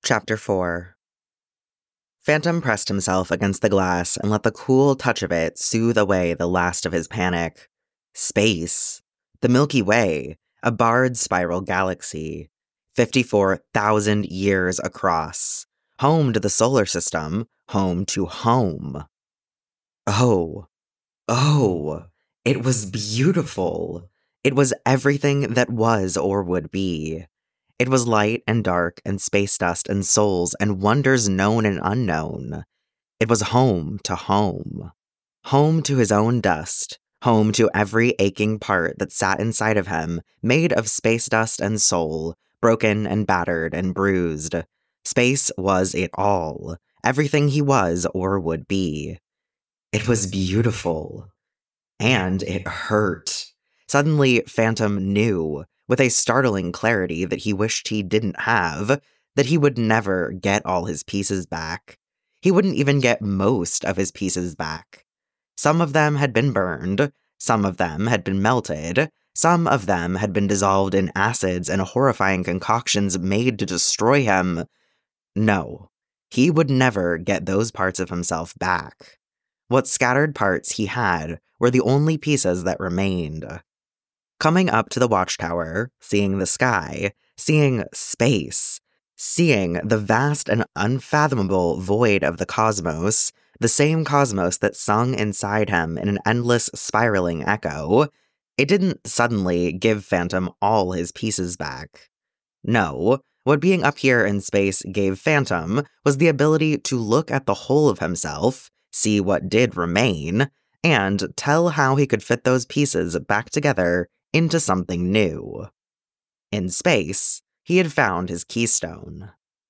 Chapter 4. Phantom pressed himself against the glass and let the cool touch of it soothe away the last of his panic. Space. The Milky Way. A barred spiral galaxy. 54,000 years across. Home to the solar system. Home to home. Oh. It was beautiful. It was everything that was or would be. It was light and dark and space dust and souls and wonders known and unknown. It was home to home. Home to his own dust. Home to every aching part that sat inside of him, made of space dust and soul, broken and battered and bruised. Space was it all. Everything he was or would be. It was beautiful. And it hurt. Suddenly, Phantom knew, with a startling clarity that he wished he didn't have, that he would never get all his pieces back. He wouldn't even get most of his pieces back. Some of them had been burned, some of them had been melted, some of them had been dissolved in acids and horrifying concoctions made to destroy him. No, he would never get those parts of himself back. What scattered parts he had were the only pieces that remained. Coming up to the watchtower, seeing the sky, seeing space, seeing the vast and unfathomable void of the cosmos, the same cosmos that sung inside him in an endless spiraling echo, it didn't suddenly give Phantom all his pieces back. No, what being up here in space gave Phantom was the ability to look at the whole of himself, see what did remain, and tell how he could fit those pieces back together into something new. In space, he had found his keystone.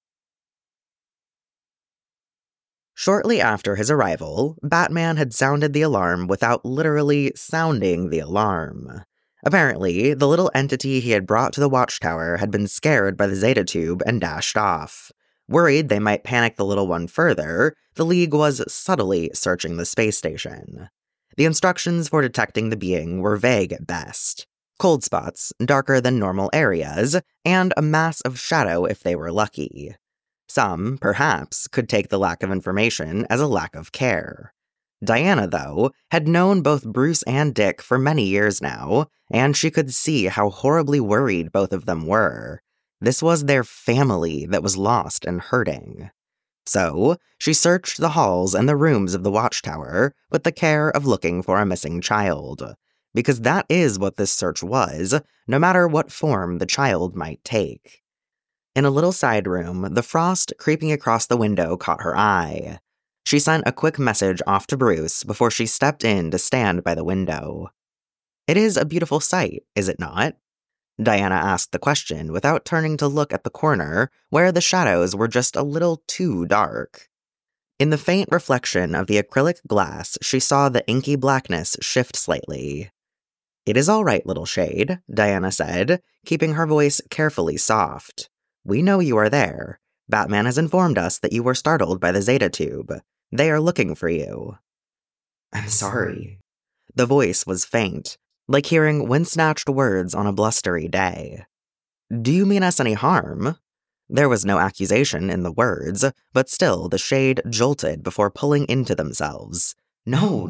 Shortly after his arrival, Batman had sounded the alarm without literally sounding the alarm. Apparently, the little entity he had brought to the watchtower had been scared by the Zeta Tube and dashed off. Worried they might panic the little one further, the League was subtly searching the space station. The instructions for detecting the being were vague at best. Cold spots, darker than normal areas, and a mass of shadow if they were lucky. Some, perhaps, could take the lack of information as a lack of care. Diana, though, had known both Bruce and Dick for many years now, and she could see how horribly worried both of them were. This was their family that was lost and hurting. So, she searched the halls and the rooms of the watchtower with the care of looking for a missing child. Because that is what this search was, no matter what form the child might take. In a little side room, the frost creeping across the window caught her eye. She sent a quick message off to Bruce before she stepped in to stand by the window. "It is a beautiful sight, is it not?" Diana asked the question without turning to look at the corner, where the shadows were just a little too dark. In the faint reflection of the acrylic glass, she saw the inky blackness shift slightly. "It is all right, little shade," Diana said, keeping her voice carefully soft. "We know you are there. Batman has informed us that you were startled by the Zeta Tube. They are looking for you." "I'm sorry." The voice was faint, like hearing wind-snatched words on a blustery day. "Do you mean us any harm?" There was no accusation in the words, but still the shade jolted before pulling into themselves. "No.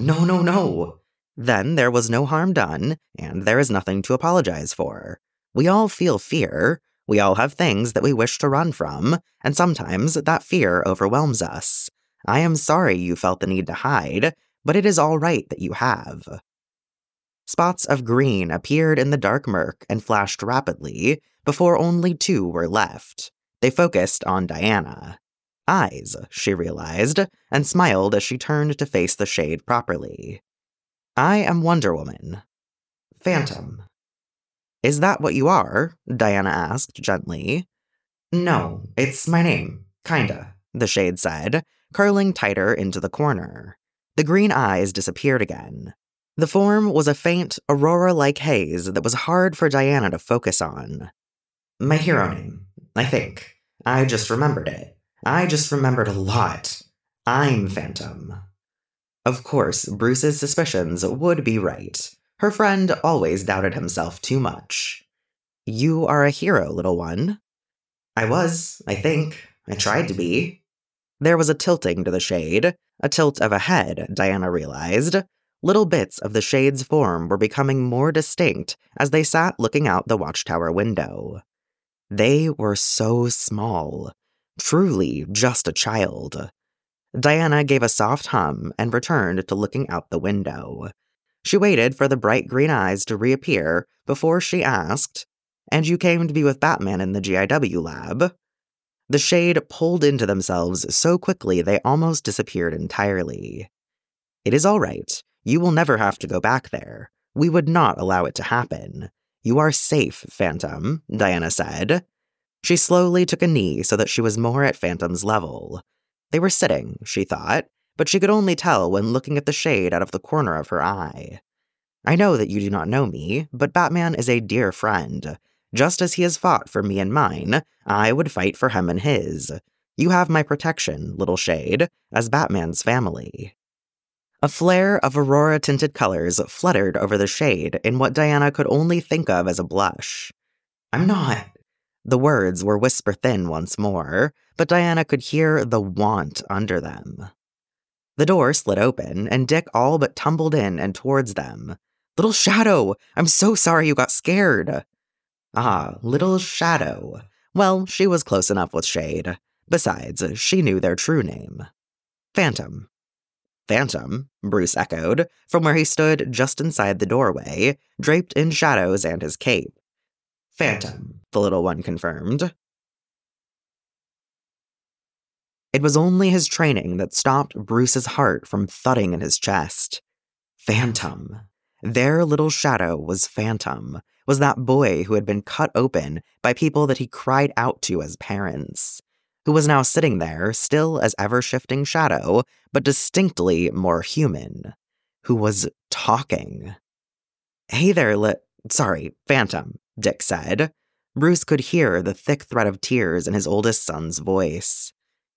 "Then there was no harm done, and there is nothing to apologize for. We all feel fear. We all have things that we wish to run from, and sometimes that fear overwhelms us. I am sorry you felt the need to hide, but it is all right that you have." Spots of green appeared in the dark murk and flashed rapidly, before only two were left. They focused on Diana. Eyes, she realized, and smiled as she turned to face the shade properly. "I am Wonder Woman." "Phantom." "Is that what you are?" Diana asked gently. "No, it's my name, kinda," the shade said, curling tighter into the corner. The green eyes disappeared again. The form was a faint, aurora-like haze that was hard for Diana to focus on. "My hero name, I think. I just remembered it. I just remembered a lot. I'm Phantom." Of course, Bruce's suspicions would be right. Her friend always doubted himself too much. "You are a hero, little one." "I was, I think. I tried to be. There was a tilting to the shade, a tilt of a head, Diana realized. Little bits of the shade's form were becoming more distinct as they sat looking out the watchtower window. They were so small. Truly just a child. Diana gave a soft hum and returned to looking out the window. She waited for the bright green eyes to reappear before she asked, "And you came to be with Batman in the GIW lab?" The shade pulled into themselves so quickly they almost disappeared entirely. "It is all right. You will never have to go back there. We would not allow it to happen. You are safe, Phantom," Diana said. She slowly took a knee so that she was more at Phantom's level. They were sitting, she thought, but she could only tell when looking at the shade out of the corner of her eye. "I know that you do not know me, but Batman is a dear friend. Just as he has fought for me and mine, I would fight for him and his. You have my protection, little shade, as Batman's family." A flare of aurora-tinted colors fluttered over the shade in what Diana could only think of as a blush. "I'm not—" The words were whisper-thin once more, but Diana could hear the want under them. The door slid open, and Dick all but tumbled in and towards them. "Little Shadow! I'm so sorry you got scared!" Ah, Little Shadow. Well, she was close enough with Shade. Besides, she knew their true name. Phantom. "Phantom," Bruce echoed, from where he stood just inside the doorway, draped in shadows and his cape. "Phantom," the little one confirmed. It was only his training that stopped Bruce's heart from thudding in his chest. Phantom. Their little Shadow was Phantom, was that boy who had been cut open by people that he cried out to as parents, who was now sitting there, still as ever-shifting Shadow, but distinctly more human, who was talking. "Hey there, sorry, Phantom," Dick said. Bruce could hear the thick thread of tears in his oldest son's voice.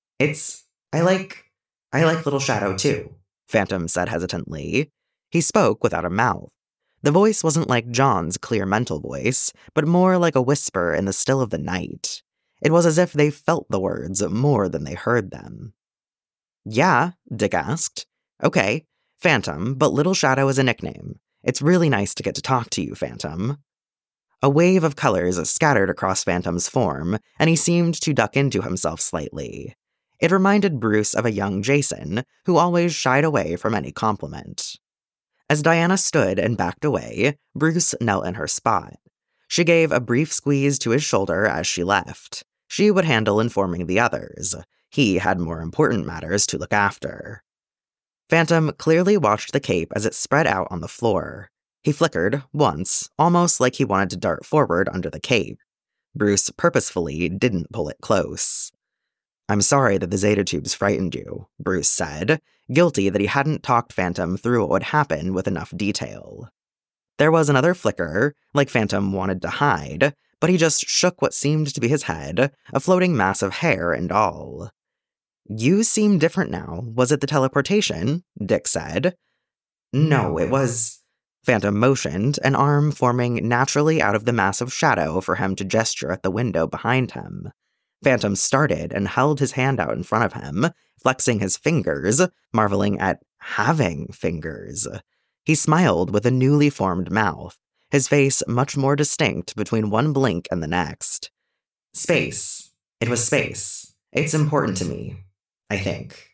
I like Little Shadow too," Phantom said hesitantly. He spoke without a mouth. The voice wasn't like John's clear mental voice, but more like a whisper in the still of the night. It was as if they felt the words more than they heard them. "Yeah?" Dick asked. "Okay, Phantom, but Little Shadow is a nickname. It's really nice to get to talk to you, Phantom." A wave of colors scattered across Phantom's form, and he seemed to duck into himself slightly. It reminded Bruce of a young Jason, who always shied away from any compliment. As Diana stood and backed away, Bruce knelt in her spot. She gave a brief squeeze to his shoulder as she left. She would handle informing the others. He had more important matters to look after. Phantom clearly watched the cape as it spread out on the floor. He flickered, once, almost like he wanted to dart forward under the cape. Bruce purposefully didn't pull it close. "I'm sorry that the Zeta tubes frightened you," Bruce said, guilty that he hadn't talked Phantom through what would happen with enough detail. There was another flicker, like Phantom wanted to hide, but he just shook what seemed to be his head, a floating mass of hair and all. "You seem different now. Was it the teleportation?" Dick said. "No, it was—" Phantom motioned, an arm forming naturally out of the mass of shadow for him to gesture at the window behind him. Phantom started and held his hand out in front of him, flexing his fingers, marveling at having fingers. He smiled with a newly formed mouth, his face much more distinct between one blink and the next. "Space. It was space. It's important to me, I think.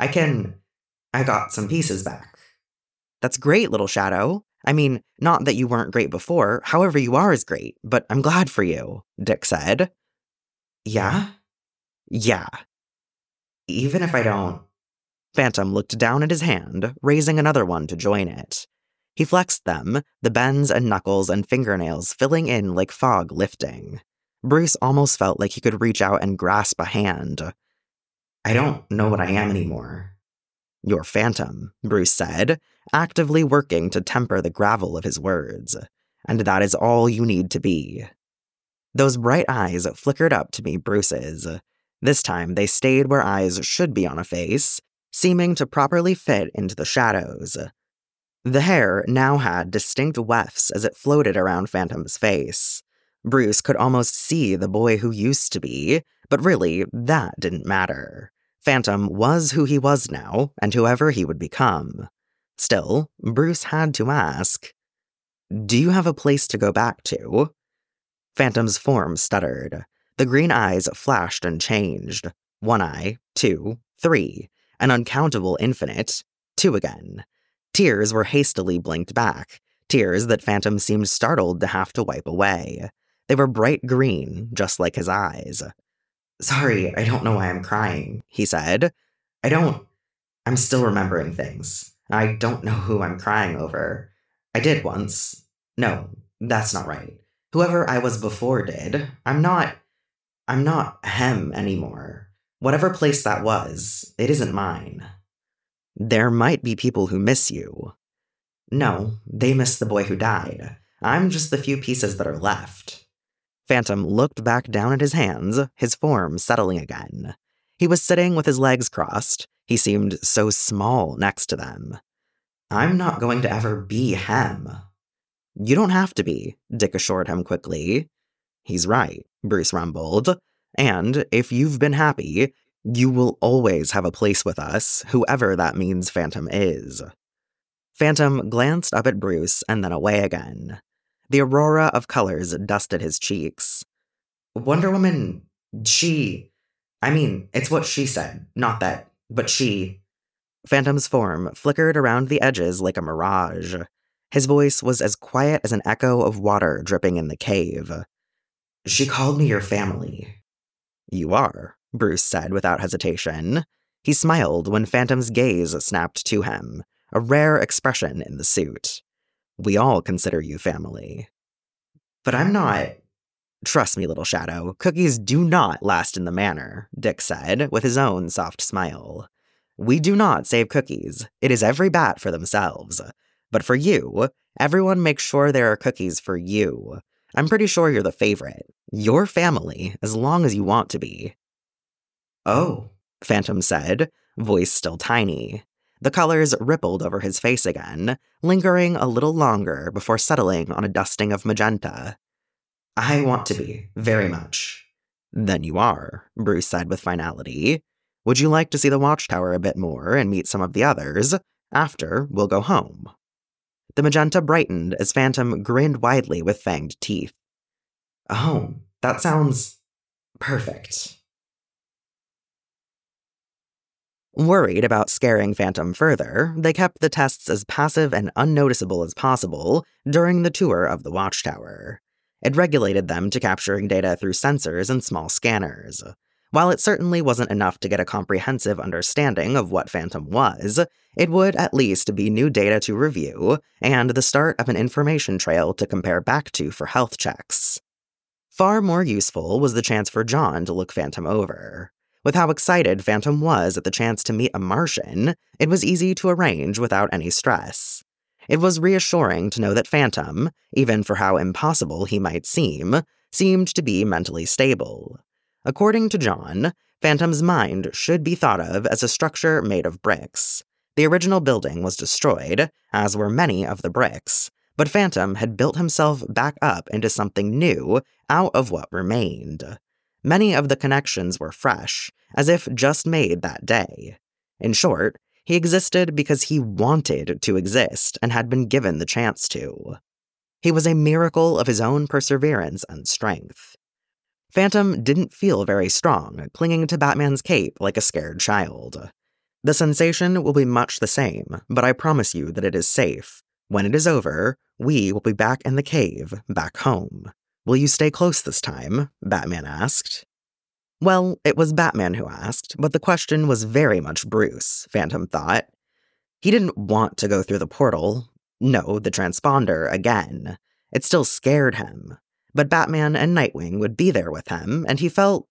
I got some pieces back." "That's great, Little Shadow. I mean, not that you weren't great before, however you are is great, but I'm glad for you," Dick said. "Yeah?" "Yeah. Even if I don't—" Phantom looked down at his hand, raising another one to join it. He flexed them, the bends and knuckles and fingernails filling in like fog lifting. Bruce almost felt like he could reach out and grasp a hand. "I don't know what I am anymore." "You're Phantom," Bruce said, actively working to temper the gravel of his words. "And that is all you need to be." Those bright eyes flickered up to meet Bruce's. This time they stayed where eyes should be on a face, seeming to properly fit into the shadows. The hair now had distinct wefts as it floated around Phantom's face. Bruce could almost see the boy who used to be, But really, that didn't matter. Phantom was who he was now, and whoever he would become. Still, Bruce had to ask, "Do you have a place to go back to?" Phantom's form stuttered. The green eyes flashed and changed. 1 eye, 2, 3, an uncountable infinite, 2 again. Tears were hastily blinked back, tears that Phantom seemed startled to have to wipe away. They were bright green, just like his eyes. "Sorry, I don't know why I'm crying," he said. I'm still remembering things. I don't know who I'm crying over. I did once. No, that's not right. Whoever I was before did. I'm not him anymore. Whatever place that was, it isn't mine." "There might be people who miss you." "No, they miss the boy who died. I'm just the few pieces that are left." Phantom looked back down at his hands, his form settling again. He was sitting with his legs crossed. He seemed so small next to them. "I'm not going to ever be him." "You don't have to be," Dick assured him quickly. "He's right," Bruce rumbled. "And if you've been happy, you will always have a place with us, whoever that means Phantom is." Phantom glanced up at Bruce and then away again. The aurora of colors dusted his cheeks. "Wonder Woman, it's what she said, not that, but she." Phantom's form flickered around the edges like a mirage. His voice was as quiet as an echo of water dripping in the cave. "She called me your family." "You are," Bruce said without hesitation. He smiled when Phantom's gaze snapped to him, a rare expression in the suit. "We all consider you family." "But I'm not." "Trust me, little shadow, cookies do not last in the manor," Dick said, with his own soft smile. "We do not save cookies. It is every bat for themselves. But for you, everyone makes sure there are cookies for you. I'm pretty sure you're the favorite. Your family, as long as you want to be." "Oh," Phantom said, voice still tiny. The colors rippled over his face again, lingering a little longer before settling on a dusting of magenta. "I want to be, very much." "Then you are," Bruce said with finality. "Would you like to see the watchtower a bit more and meet some of the others? After, we'll go home." The magenta brightened as Phantom grinned widely with fanged teeth. "A home. That sounds perfect." Worried about scaring Phantom further, they kept the tests as passive and unnoticeable as possible during the tour of the watchtower. It regulated them to capturing data through sensors and small scanners. While it certainly wasn't enough to get a comprehensive understanding of what Phantom was, it would at least be new data to review and the start of an information trail to compare back to for health checks. Far more useful was the chance for John to look Phantom over. With how excited Phantom was at the chance to meet a Martian, it was easy to arrange without any stress. It was reassuring to know that Phantom, even for how impossible he might seem, seemed to be mentally stable. According to John, Phantom's mind should be thought of as a structure made of bricks. The original building was destroyed, as were many of the bricks, but Phantom had built himself back up into something new out of what remained. Many of the connections were fresh, as if just made that day. In short, he existed because he wanted to exist and had been given the chance to. He was a miracle of his own perseverance and strength. Phantom didn't feel very strong, clinging to Batman's cape like a scared child. "The sensation will be much the same, but I promise you that it is safe. When it is over, we will be back in the cave, back home. Will you stay close this time?" Batman asked. Well, it was Batman who asked, but the question was very much Bruce, Phantom thought. He didn't want to go through the portal. No, the transponder again. It still scared him. But Batman and Nightwing would be there with him, and he felt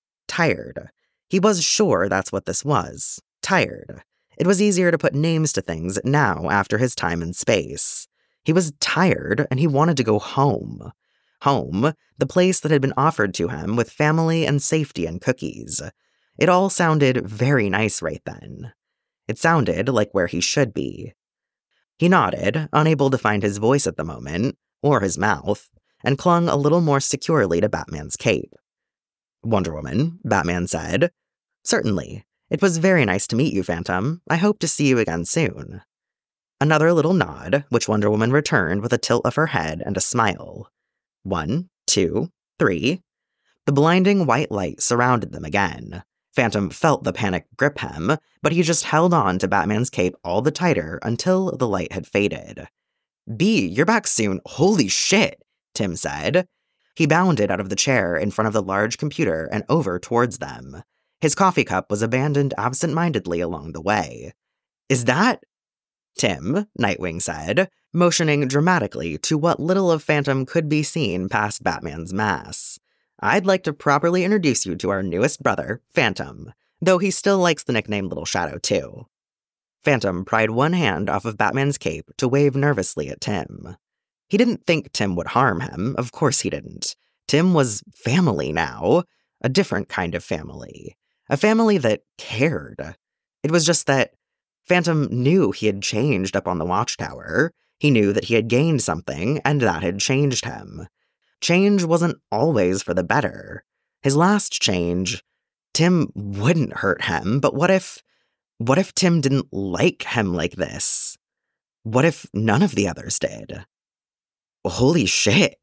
tired. He was sure that's what this was. Tired. It was easier to put names to things now after his time in space. He was tired, and he wanted to go home. Home, the place that had been offered to him with family and safety and cookies. It all sounded very nice right then. It sounded like where he should be. He nodded, unable to find his voice at the moment, or his mouth, and clung a little more securely to Batman's cape. Wonder Woman, Batman said. Certainly. It was very nice to meet you, Phantom. I hope to see you again soon. Another little nod, which Wonder Woman returned with a tilt of her head and a smile. 1, 2, 3. The blinding white light surrounded them again. Phantom felt the panic grip him, but he just held on to Batman's cape all the tighter until the light had faded. "B, you're back soon. Holy shit," Tim said. He bounded out of the chair in front of the large computer and over towards them. His coffee cup was abandoned absent-mindedly along the way. "Is that—" Tim, Nightwing said, motioning dramatically to what little of Phantom could be seen past Batman's mask. "I'd like to properly introduce you to our newest brother, Phantom, though he still likes the nickname Little Shadow, too." Phantom pried one hand off of Batman's cape to wave nervously at Tim. He didn't think Tim would harm him, of course he didn't. Tim was family now, a different kind of family. A family that cared. It was just that Phantom knew he had changed up on the Watchtower. He knew that he had gained something, and that had changed him. Change wasn't always for the better. His last change, Tim wouldn't hurt him, but what if Tim didn't like him like this? What if none of the others did? "Holy shit."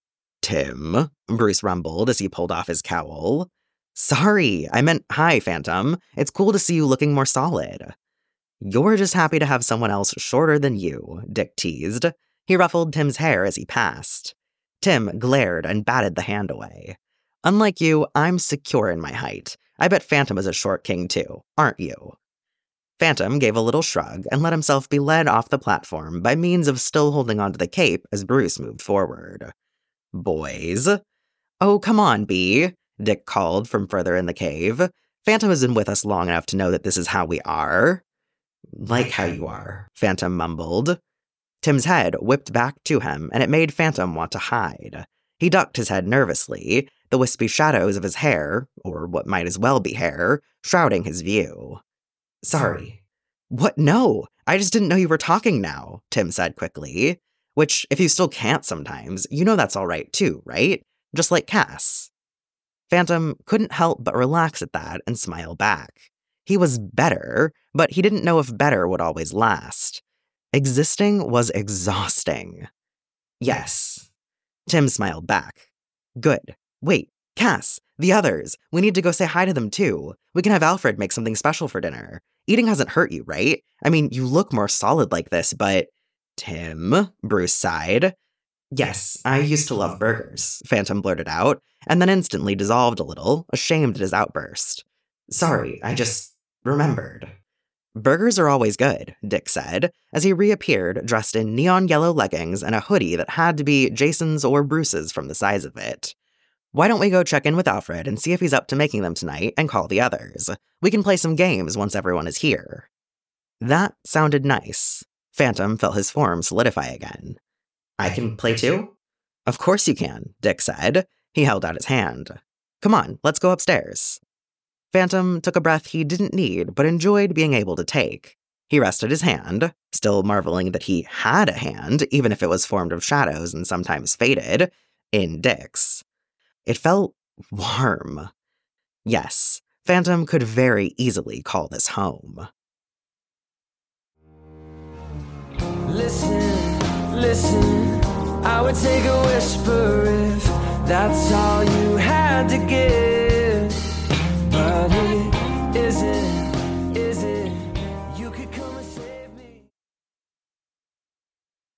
"Tim," Bruce rumbled as he pulled off his cowl. "Sorry, I meant hi, Phantom. It's cool to see you looking more solid." "You're just happy to have someone else shorter than you," Dick teased. He ruffled Tim's hair as he passed. Tim glared and batted the hand away. "Unlike you, I'm secure in my height. I bet Phantom is a short king too, aren't you?" Phantom gave a little shrug and let himself be led off the platform by means of still holding onto the cape as Bruce moved forward. "Boys." "Oh, come on, B," Dick called from further in the cave. "Phantom has been with us long enough to know that this is how we are." "Like how you are," Phantom mumbled. Tim's head whipped back to him, and it made Phantom want to hide. He ducked his head nervously, the wispy shadows of his hair, or what might as well be hair, shrouding his view. "Sorry." "What? No! I just didn't know you were talking now," Tim said quickly. Which, if you still can't sometimes, you know that's all right too, right? Just like Cass. Phantom couldn't help but relax at that and smile back. He was better, but he didn't know if better would always last. Existing was exhausting. "Yes." Tim smiled back. "Good. Wait, Cass, the others. We need to go say hi to them too. We can have Alfred make something special for dinner. Eating hasn't hurt you, right? I mean, you look more solid like this, but—" "Tim," Bruce sighed. "Yes, I used to love burgers," Phantom blurted out, and then instantly dissolved a little, ashamed at his outburst. "Sorry, I just remembered." "Burgers are always good," Dick said, as he reappeared dressed in neon yellow leggings and a hoodie that had to be Jason's or Bruce's from the size of it. "Why don't we go check in with Alfred and see if he's up to making them tonight and call the others? We can play some games once everyone is here." That sounded nice. Phantom felt his form solidify again. "I can play too?" "Of course you can," Dick said. He held out his hand. "Come on, let's go upstairs." Phantom took a breath he didn't need but enjoyed being able to take. He rested his hand, still marveling that he had a hand, even if it was formed of shadows and sometimes faded, in Dick's. It felt warm. Yes, Phantom could very easily call this home. Listen, I would take a whisper if that's all you had to give.